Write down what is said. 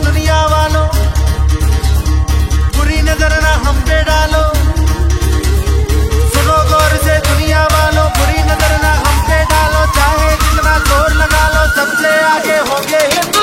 दुनिया वालों, बुरी नजर ना हम पे डालो। सुनो गौर से दुनिया वालों, बुरी नजर ना हम पे डालो। चाहे जितना जोर लगा लो, सबसे आगे होंगे हिंदुस्तान।